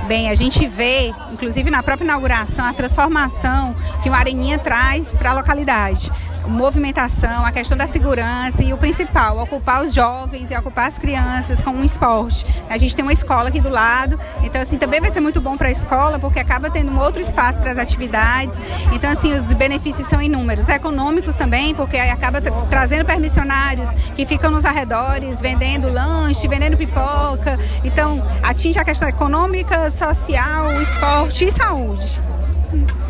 Bem, a gente vê, inclusive na própria inauguração, a transformação que o Areninha traz para a localidade. Movimentação, a questão da segurança e o principal, ocupar os jovens e ocupar as crianças com um esporte. A gente tem uma escola aqui do lado, então assim também vai ser muito bom para a escola, porque acaba tendo um outro espaço para as atividades. Então assim, os benefícios são inúmeros, econômicos também, porque acaba trazendo permissionários que ficam nos arredores, vendendo lanche, vendendo pipoca. Então atinge a questão econômica, social, esporte e saúde.